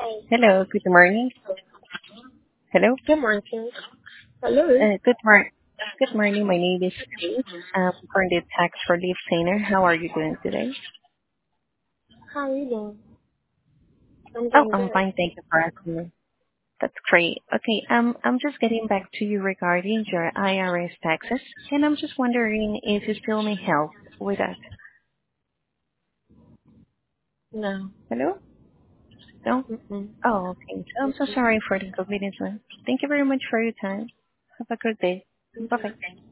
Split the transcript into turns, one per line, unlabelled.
Hello, good morning. Hello,
Good morning. Hello.
good morning. Good morning. My name is Kate. I'm from the Tax Relief Center. How are you doing today?
How are you doing? I'm
Oh,
doing
I'm
good.
fine. Thank you for asking. That's great. Okay, I'm just getting back to you regarding your IRS taxes, and I'm just wondering if you still need help with that.
No.
Hello? No?
Mm-mm.
Oh, okay. So I'm so sorry for the inconvenience, man. Thank you very much for your time. Have a good day.
You
Bye-bye.